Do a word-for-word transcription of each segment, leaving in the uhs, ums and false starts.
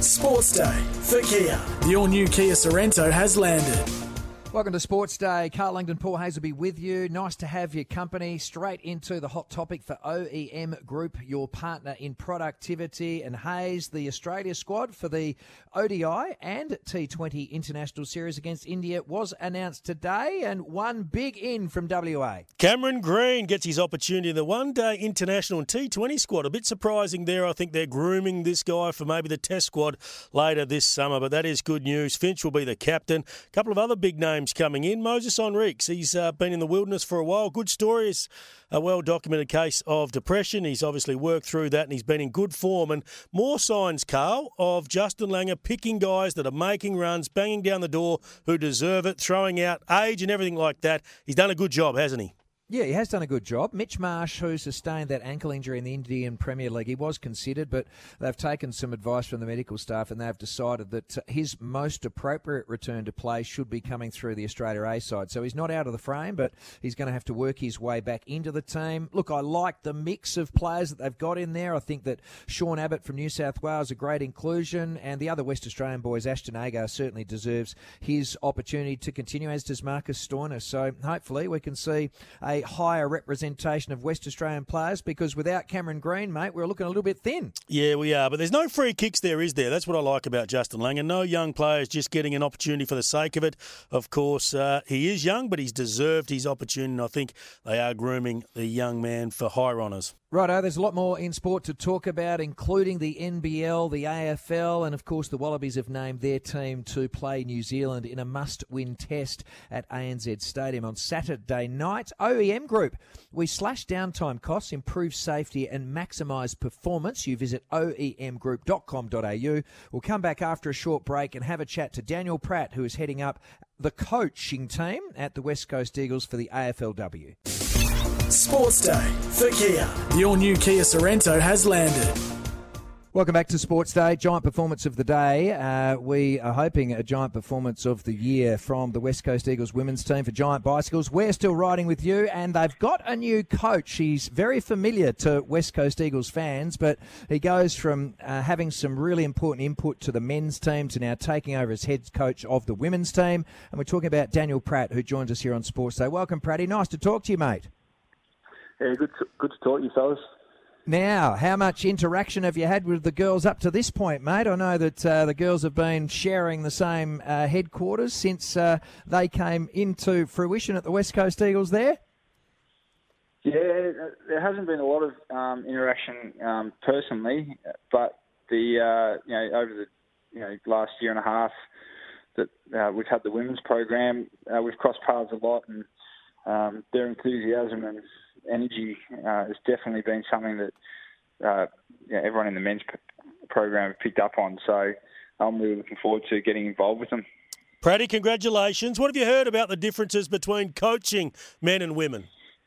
Sports Day for Kia. The all-new Kia Sorrento has landed. Welcome to Sports Day. Carl Langdon, Paul Hasleby with you. Nice to have your company. Straight into the hot topic for O E M Group, your partner in productivity. And Hayes, the Australia squad for the O D I and T twenty International Series against India was announced today, and one big in from W A. Cameron Green gets his opportunity in the one-day international and T twenty squad. A bit surprising there. I think they're grooming this guy for maybe the test squad later this summer, but that is good news. Finch will be the captain. A couple of other big names coming in. Moses Henriques, he's uh, been in the wilderness for a while. Good story. Is a well-documented case of depression. He's obviously worked through that and he's been in good form. And more signs, Carl, of Justin Langer picking guys that are making runs, banging down the door, who deserve it, throwing out age and everything like that. He's done a good job, hasn't he? Yeah, he has done a good job. Mitch Marsh, who sustained that ankle injury in the Indian Premier League, he was considered, but they've taken some advice from the medical staff and they've decided that his most appropriate return to play should be coming through the Australia A side. So he's not out of the frame, but he's going to have to work his way back into the team. Look, I like the mix of players that they've got in there. I think that Sean Abbott from New South Wales, a great inclusion, and the other West Australian boys, Ashton Agar, certainly deserves his opportunity to continue, as does Marcus Stoinis. So hopefully we can see a higher representation of West Australian players, because without Cameron Green, mate, we're looking a little bit thin. Yeah, we are, but there's no free kicks there, is there? That's what I like about Justin Langer. No young players just getting an opportunity for the sake of it. Of course, uh, he is young, but he's deserved his opportunity, and I think they are grooming the young man for higher honours. Righto, there's a lot more in sport to talk about, including the N B L, the A F L, and of course the Wallabies have named their team to play New Zealand in a must-win test at A N Z Stadium on Saturday night. O E M Group, we slash downtime costs, improve safety and maximise performance. You visit o e m group dot com dot a u. We'll come back after a short break and have a chat to Daniel Pratt, who is heading up the coaching team at the West Coast Eagles for the A F L W. Sports Day for Kia. The all-new Kia Sorrento has landed. Welcome back to Sports Day. Giant performance of the day. Uh, we are hoping a giant performance of the year from the West Coast Eagles women's team for Giant Bicycles. We're still riding with you, and they've got a new coach. He's very familiar to West Coast Eagles fans, but he goes from uh, having some really important input to the men's team to now taking over as head coach of the women's team. And we're talking about Daniel Pratt, who joins us here on Sports Day. Welcome, Pratty. Nice to talk to you, mate. Yeah, good to, good to talk to you, fellas. Now, how much interaction have you had with the girls up to this point, mate? I know that uh, the girls have been sharing the same uh, headquarters since uh, they came into fruition at the West Coast Eagles there. Yeah, there hasn't been a lot of um, interaction um, personally, but the uh, you know over the you know last year and a half that uh, we've had the women's program, uh, we've crossed paths a lot, and um, their enthusiasm and energy uh, has definitely been something that uh, you know, everyone in the men's p- program have picked up on. So I'm really looking forward to getting involved with them. Pratty, congratulations. What have you heard about the differences between coaching men and women?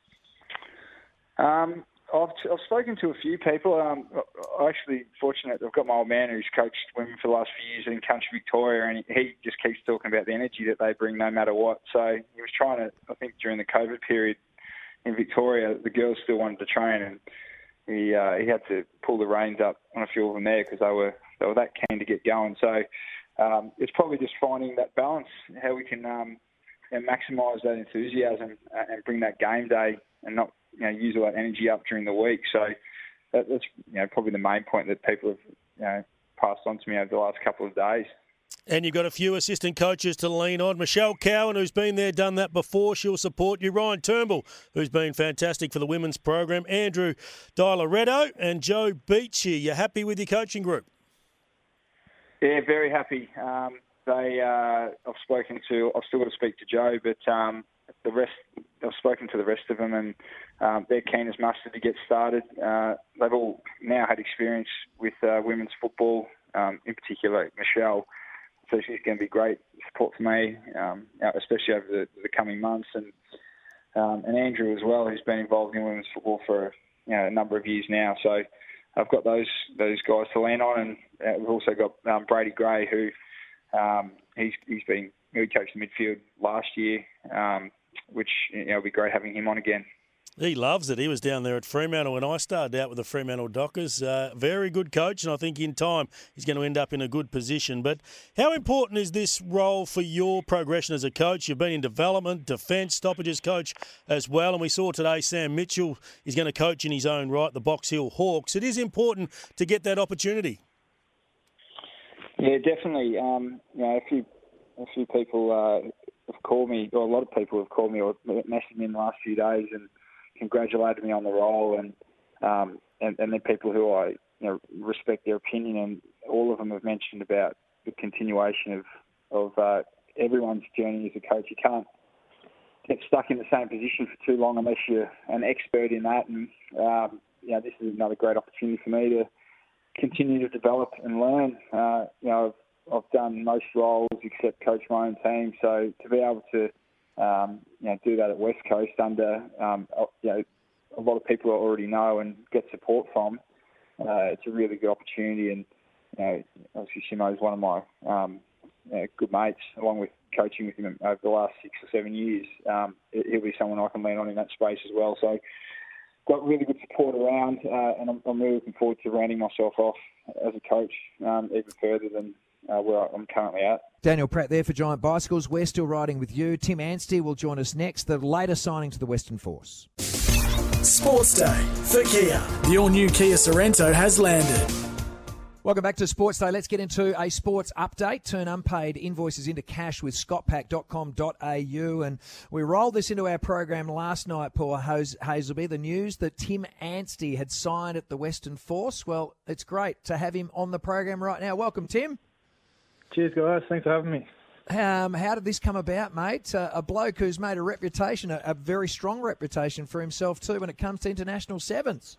Um, I've, I've spoken to a few people. Um, I'm actually fortunate I've got my old man who's coached women for the last few years in Country Victoria, and he, he just keeps talking about the energy that they bring no matter what. So he was trying to, I think during the COVID period, in Victoria, the girls still wanted to train, and he uh, he had to pull the reins up on a few of them there because they were they were that keen to get going. So um, it's probably just finding that balance, how we can um, you know, maximise that enthusiasm and bring that game day, and not you know use all that energy up during the week. So that, that's you know probably the main point that people have you know passed on to me over the last couple of days. And you've got a few assistant coaches to lean on. Michelle Cowan, who's been there, done that before, she'll support you. Ryan Turnbull, who's been fantastic for the women's program. Andrew Di-Loretto and Joe Beachy. You happy with your coaching group? Yeah, very happy. Um, they, uh, I've spoken to, I've still got to speak to Joe, but um, the rest, I've spoken to the rest of them, and um, they're keen as mustard to get started. Uh, they've all now had experience with uh, women's football, um, in particular Michelle. So she's going to be great support for me, um, especially over the, the coming months. And um, and Andrew as well, who's been involved in women's football for you know, a number of years now. So I've got those those guys to lean on. And uh, we've also got um, Brady Gray, who um, he's he's been he coached the midfield last year, um, which you know, it'll be great having him on again. He loves it. He was down there at Fremantle when I started out with the Fremantle Dockers. Uh, very good coach, and I think in time he's going to end up in a good position. But how important is this role for your progression as a coach? You've been in development, defence, stoppages coach as well, and we saw today Sam Mitchell is going to coach in his own right, the Box Hill Hawks. It is important to get that opportunity. Yeah, definitely. Um, you know, a few, a few people uh, have called me, or a lot of people have called me or messaged me in the last few days and congratulated me on the role, and um, and, and then people who I you know respect their opinion, and all of them have mentioned about the continuation of of uh, everyone's journey as a coach. You can't get stuck in the same position for too long unless you're an expert in that, and um, you know this is another great opportunity for me to continue to develop and learn. Uh, you know, I've, I've done most roles except coach my own team, so to be able to Um, you know, do that at West Coast under, um, you know, a lot of people I already know and get support from. Uh, it's a really good opportunity, and you know, obviously Simo's one of my um, you know, good mates, along with coaching with him over the last six or seven years. Um, he'll be someone I can lean on in that space as well. So, got really good support around, uh, and I'm, I'm really looking forward to rounding myself off as a coach um, even further than Uh, where I'm currently at. Daniel Pratt there for Giant Bicycles. We're still riding with you. Tim Anstey will join us next, the latest signing to the Western Force. Sports Day for Kia. The all-new Kia Sorrento has landed. Welcome back to Sports Day. Let's get into a sports update. Turn unpaid invoices into cash with scott pack dot com dot a u. And we rolled this into our program last night, Paul Hazelby, the news that Tim Anstey had signed at the Western Force. Well, it's great to have him on the program right now. Welcome, Tim. Cheers, guys. Thanks for having me. Um, how did this come about, mate? Uh, a bloke who's made a reputation, a, a very strong reputation for himself too when it comes to international sevens.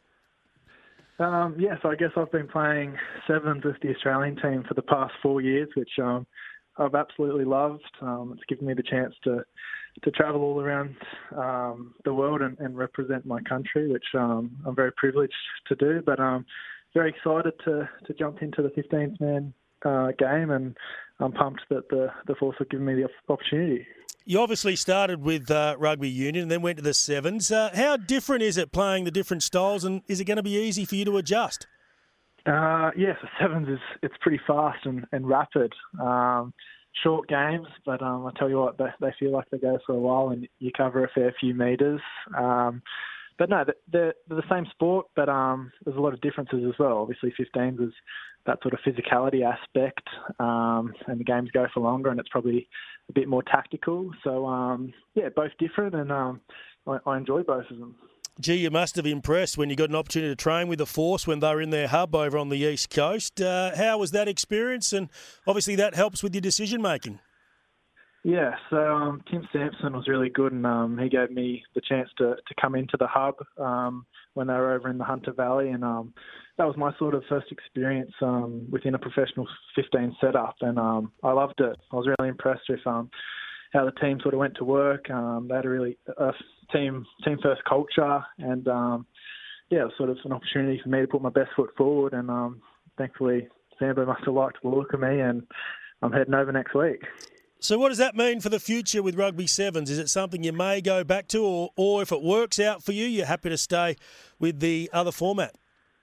Um, yes, I guess I've been playing sevens with the Australian team for the past four years, which um, I've absolutely loved. Um, it's given me the chance to to travel all around um, the world and, and represent my country, which um, I'm very privileged to do. But I'm um, very excited to, to jump into the fifteenth man Uh, game, and I'm pumped that the, the Force have given me the opportunity. You obviously started with uh, rugby union and then went to the sevens. Uh, how different is it playing the different styles, and is it going to be easy for you to adjust? Uh, yes, the sevens is it's pretty fast and, and rapid. Um, short games, but um, I tell you what, they, they feel like they go for a while, and you cover a fair few metres. Um, but no, they're, they're the same sport, but um, there's a lot of differences as well. Obviously, fifteens is that sort of physicality aspect, um, and the games go for longer, and it's probably a bit more tactical. So, um, yeah, both different, and um, I, I enjoy both of them. Gee, you must have impressed when you got an opportunity to train with the Force when they were in their hub over on the East Coast. Uh, how was that experience? And obviously that helps with your decision-making. Yeah, so um, Tim Sampson was really good, and um, he gave me the chance to, to come into the hub um, when they were over in the Hunter Valley, and um, that was my sort of first experience um, within a professional fifteen setup, and um, I loved it. I was really impressed with um, how the team sort of went to work. Um, they had a really uh, team team first culture, and um, yeah, it was sort of an opportunity for me to put my best foot forward, and um, thankfully Sambo must have liked the look of me, and I'm heading over next week. So what does that mean for the future with Rugby Sevens? Is it something you may go back to, or, or if it works out for you, you're happy to stay with the other format?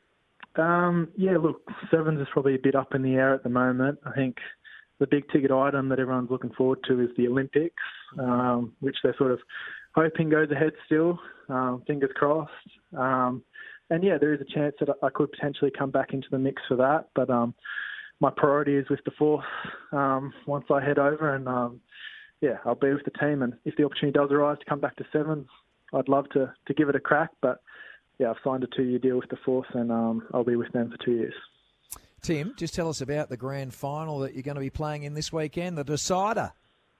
Um, yeah, look, Sevens is probably a bit up in the air at the moment. I think the big ticket item that everyone's looking forward to is the Olympics, um, which they're sort of hoping goes ahead still, um, fingers crossed. Um, and yeah, there is a chance that I could potentially come back into the mix for that, but um, my priority is with the Force um, once I head over, and um, yeah, I'll be with the team. And if the opportunity does arise to come back to Sevens, I'd love to, to give it a crack. But yeah, I've signed a two-year deal with the Force, and um, I'll be with them for two years. Tim, just tell us about the grand final that you're going to be playing in this weekend, the decider.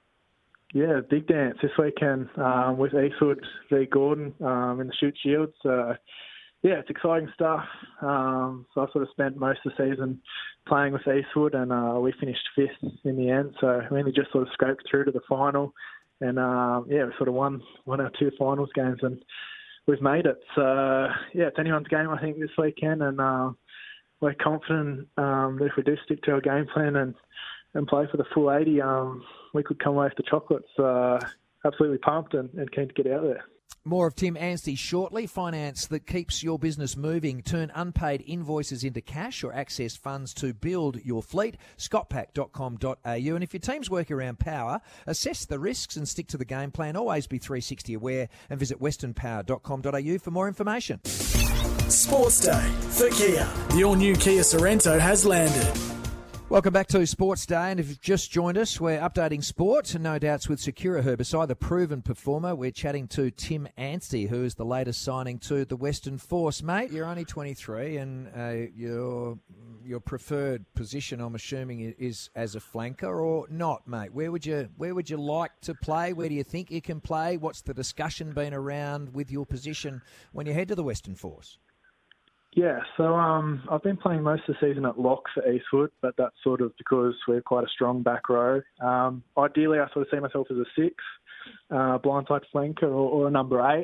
Yeah, big dance this weekend um, with Eastwood v Gordon um, in the Shute Shields. Uh, yeah, it's exciting stuff. Um, so I sort of spent most of the season playing with Eastwood, and uh, we finished fifth in the end. So we only just sort of scraped through to the final, and um, yeah, we sort of won won our two finals games, and we've made it. So yeah, it's anyone's game, I think, this weekend, and uh, we're confident um, that if we do stick to our game plan and and play for the full eighty, um, we could come away with the chocolates. Uh, absolutely pumped and, and keen to get out there. More of Tim Anstey shortly. Finance that keeps your business moving. Turn unpaid invoices into cash or access funds to build your fleet. scott pack dot com dot a u. And if your team's working around power, assess the risks and stick to the game plan. Always be three sixty aware and visit western power dot com dot a u for more information. Sports Day for Kia. The all-new Kia Sorrento has landed. Welcome back to Sports Day, and if you've just joined us, we're updating sport, and no doubts with Secura Herbicide, the proven performer. We're chatting to Tim Anstey, who is the latest signing to the Western Force. Mate, you're only twenty-three, and uh, your your preferred position, I'm assuming, is as a flanker or not, mate? Where would you where would you like to play? Where do you think you can play? What's the discussion been around with your position when you head to the Western Force? Yeah, so um, I've been playing most of the season at lock for Eastwood, but that's sort of because we're quite a strong back row. Um, ideally, I sort of see myself as a six, uh, blindside flanker, or, or a number eight.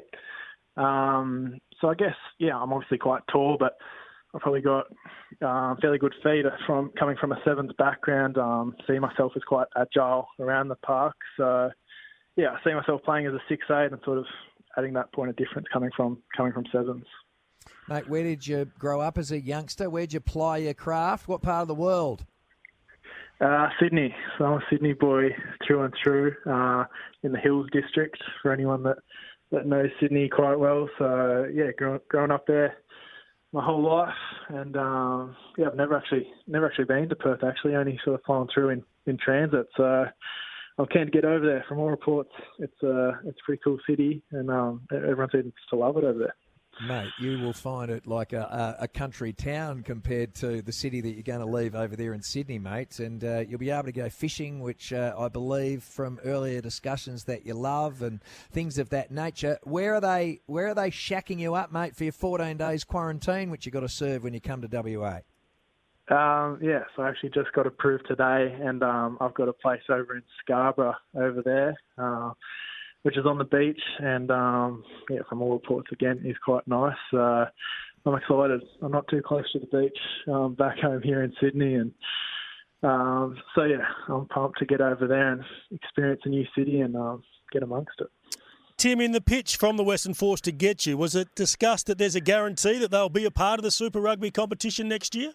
Um, so I guess, yeah, I'm obviously quite tall, but I've probably got uh, fairly good feet from coming from a sevens background. Um, see myself as quite agile around the park. So, yeah, I see myself playing as a six eight and sort of adding that point of difference coming from coming from sevens. Mate, where did you grow up as a youngster? Where'd you ply your craft? What part of the world? Uh, Sydney. So I'm a Sydney boy through and through, uh, in the Hills District, for anyone that, that knows Sydney quite well. So, yeah, grow, growing up there my whole life. And, um, yeah, I've never actually never actually been to Perth, actually, only sort of flown through in, in transit. So I'm keen to get over there. From all reports, it's, uh, it's a pretty cool city, and um, everyone seems to love it over there. Mate, you will find it like a, a country town compared to the city that you're going to leave over there in Sydney, mate. And uh, you'll be able to go fishing, which uh, I believe from earlier discussions that you love, and things of that nature. Where are they? Where are they shacking you up, mate, for your fourteen days quarantine, which you got to serve when you come to W A? Um, yeah, so I actually just got approved today, and um, I've got a place over in Scarborough over there. Uh, which is on the beach, and um, yeah, from all reports, again, is quite nice. Uh, I'm excited. I'm not too close to the beach um, back home here in Sydney, and um, so yeah, I'm pumped to get over there and experience a new city and um, get amongst it. Tim, in the pitch from the Western Force to get you, was it discussed that there's a guarantee that they'll be a part of the Super Rugby competition next year?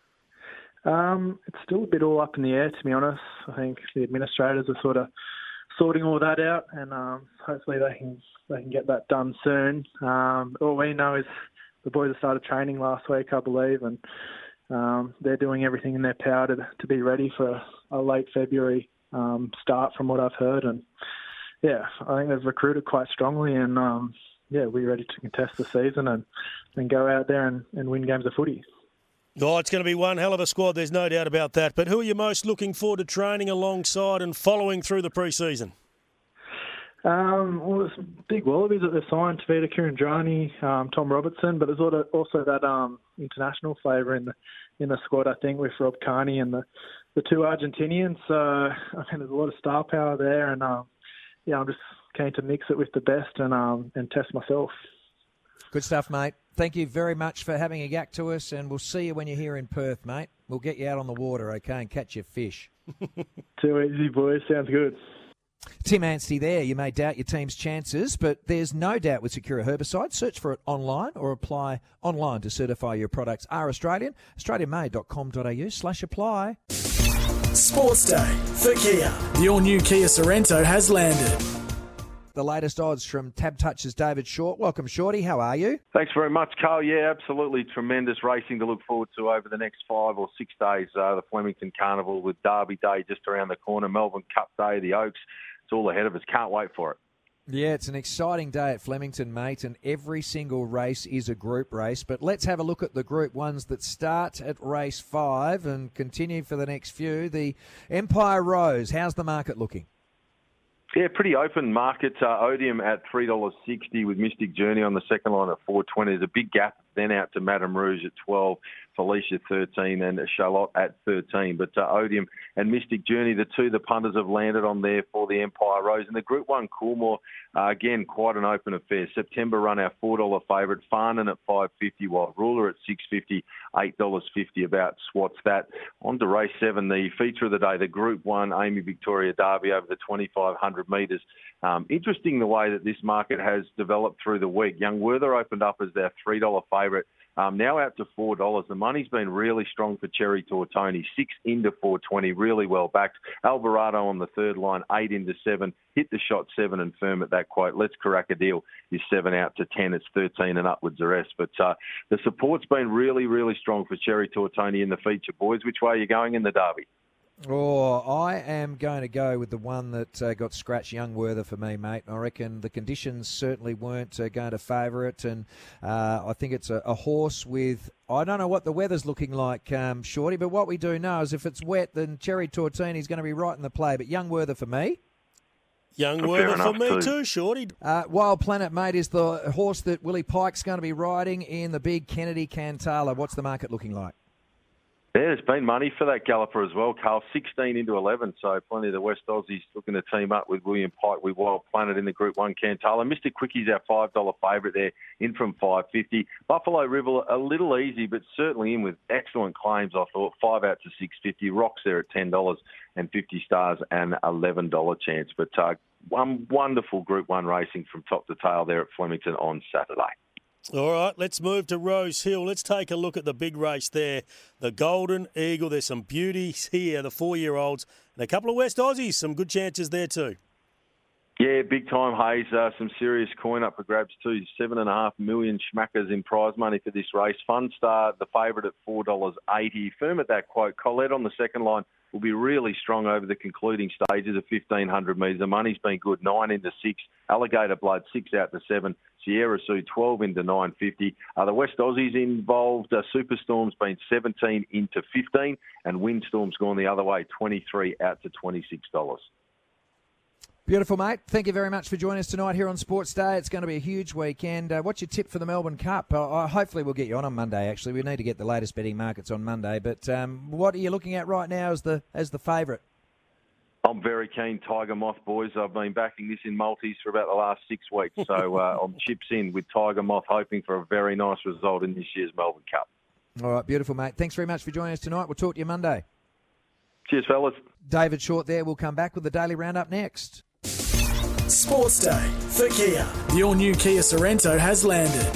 Um, it's still a bit all up in the air, to be honest. I think the administrators are sort of sorting all that out, and um, hopefully they can they can get that done soon. Um, all we know is the boys have started training last week, I believe, and um, they're doing everything in their power to to be ready for a late February um, start, from what I've heard. And yeah, I think they've recruited quite strongly, and um, yeah, we're ready to contest the season and, and go out there and, and win games of footy. Oh, it's going to be one hell of a squad, there's no doubt about that. But who are you most looking forward to training alongside and following through the pre-season? Um, well, there's big wallabies that they've signed, Tavita Kirandrani, um, Tom Robertson, but there's also that um, international flavour in the in the squad, I think, with Rob Carney and the, the two Argentinians. So, I think there's a lot of star power there, and um, yeah, I'm just keen to mix it with the best and um, and test myself. Good stuff, mate. Thank you very much for having a yak to us, and we'll see you when you're here in Perth, mate. We'll get you out on the water, okay, and catch your fish. Too easy, boys. Sounds good. Tim Anstey there. You may doubt your team's chances, but there's no doubt with Secura Herbicide. Search for it online or apply online to certify your products are Australian. australian made dot com dot a u slash apply. Sports Day for Kia. The all-new Kia Sorrento has landed. The latest odds from Tab Touch's David Short. Welcome, Shorty. How are you? Thanks very much, Carl. Yeah, absolutely tremendous racing to look forward to over the next five or six days. Uh, the Flemington Carnival with Derby Day just around the corner, Melbourne Cup Day, the Oaks. It's all ahead of us. Can't wait for it. Yeah, it's an exciting day at Flemington, mate, and every single race is a group race. But let's have a look at the group ones that start at race five and continue for the next few. The Empire Rose, how's the market looking? Yeah, pretty open market. Uh, Odium at three dollars sixty with Mystic Journey on the second line at four dollars twenty. There's a big gap then out to Madame Rouge at twelve. Felicia thirteen, and Charlotte at thirteen. But uh, Odium and Mystic Journey, the two the punters have landed on there for the Empire Rose. And the Group one Coolmore, uh, again, quite an open affair. September run our four dollars favourite, Farnan at five dollars fifty, while Ruler at six dollars fifty, eight dollars fifty about Swats that. On to race seven, the feature of the day, the Group one Amy Victoria Derby over the twenty-five hundred metres. Um, interesting the way that this market has developed through the week. Young Werther opened up as their three dollars favourite. Um, now out to four dollars. The money's been really strong for Cherry Tortoni. Six into four twenty, really well backed. Alvarado on the third line, eight into seven. Hit the shot seven and firm at that quote. Let's Crack a Deal is seven out to ten. It's thirteen and upwards the rest. But uh, the support's been really, really strong for Cherry Tortoni in the feature. Boys, which way are you going in the Derby? Oh, I am going to go with the one that uh, got scratched, Young Werther, for me, mate. I reckon the conditions certainly weren't uh, going to favour it, and uh, I think it's a, a horse with, I don't know what the weather's looking like, um, Shorty, but what we do know is if it's wet, then Cherry Tortini's going to be right in the play. But Young Werther for me. Young Fair Werther for me too. too, Shorty. Uh, Wild Planet, mate, is the horse that Willie Pike's going to be riding in the big Kennedy Cantala. What's the market looking like? Yeah, there's been money for that galloper as well, Carl. sixteen into eleven, so plenty of the West Aussies looking to team up with William Pike with Wild Planet in the Group one Cantala. Mister Quickie's our five dollars favourite there, in from five dollars fifty. Buffalo River, a little easy, but certainly in with excellent claims, I thought. five out to six dollars fifty. Rocks there at ten dollars and fifty stars and eleven dollars chance. But uh, one wonderful Group one racing from top to tail there at Flemington on Saturday. All right, let's move to Rose Hill. Let's take a look at the big race there. The Golden Eagle. There's some beauties here, the four-year-olds, and a couple of West Aussies. Some good chances there too. Yeah, big time, Hayes. Uh, some serious coin up for grabs too. Seven and a half million schmackers in prize money for this race. Fun Star, the favourite at four dollars eighty. Firm at that quote. Colette on the second line will be really strong over the concluding stages of fifteen hundred metres. The money's been good. Nine into six. Alligator Blood, six out to seven. Sierra Sue, twelve into nine fifty. Uh, the West Aussies involved. Uh, Superstorm's been seventeen into fifteen. And Windstorm's gone the other way, twenty-three out to twenty-six dollars. Beautiful, mate. Thank you very much for joining us tonight here on Sports Day. It's going to be a huge weekend. Uh, what's your tip for the Melbourne Cup? Uh, uh, hopefully we'll get you on on Monday, actually. We need to get the latest betting markets on Monday. But um, what are you looking at right now as the as the favourite? I'm very keen Tiger Moth, boys. I've been backing this in multis for about the last six weeks. So uh, I'm chips in with Tiger Moth, hoping for a very nice result in this year's Melbourne Cup. All right, beautiful, mate. Thanks very much for joining us tonight. We'll talk to you Monday. Cheers, fellas. David Short there. We'll come back with the Daily Roundup next. Sports Day for Kia. The all-new Kia Sorrento has landed.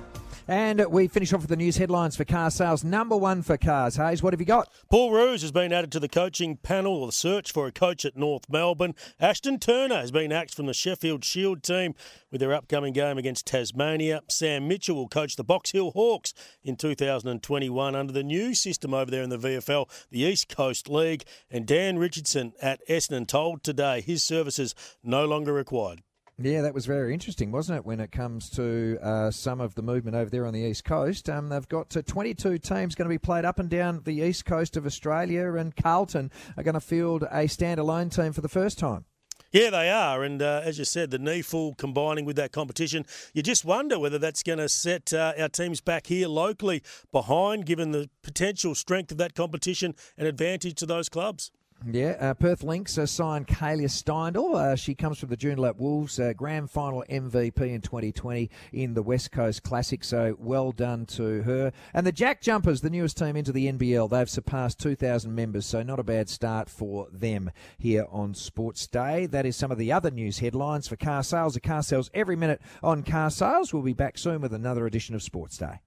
And we finish off with the news headlines for car sales. Number one for cars. Hayes, what have you got? Paul Roos has been added to the coaching panel or the search for a coach at North Melbourne. Ashton Turner has been axed from the Sheffield Shield team with their upcoming game against Tasmania. Sam Mitchell will coach the Box Hill Hawks in two thousand twenty-one under the new system over there in the V F L, the East Coast League. And Dan Richardson at Essendon told today his services no longer required. Yeah, that was very interesting, wasn't it, when it comes to uh, some of the movement over there on the East Coast. Um, they've got uh, twenty-two teams going to be played up and down the East Coast of Australia, and Carlton are going to field a standalone team for the first time. Yeah, they are. And uh, as you said, the N E F L combining with that competition, you just wonder whether that's going to set uh, our teams back here locally behind, given the potential strength of that competition and advantage to those clubs. Yeah, uh, Perth Lynx uh, signed Kalia Steindl. Uh, she comes from the Joondalup Wolves, uh, grand final M V P in twenty twenty in the West Coast Classic, so well done to her. And the Jack Jumpers, the newest team into the N B L, they've surpassed two thousand members, so not a bad start for them here on Sports Day. That is some of the other news headlines for car sales. The car sales every minute on car sales. We'll be back soon with another edition of Sports Day.